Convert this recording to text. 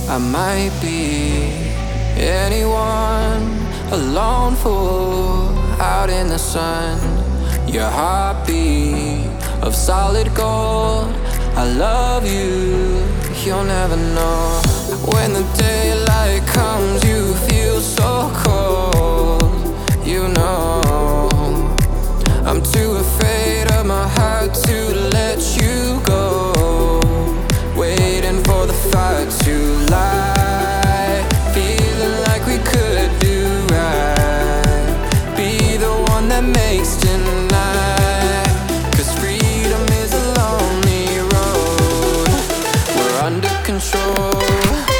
I might be anyone, a lone fool out in the sun. Your heartbeat of solid gold. I love you, you'll never know. When the daylight comes, you feel so cold. You know, I'm too afraid of my heart to let you go. Waiting for the fire to light, feeling like we could do right. Be the one that makes tonight, 'cause freedom is a lonely road. We're under control.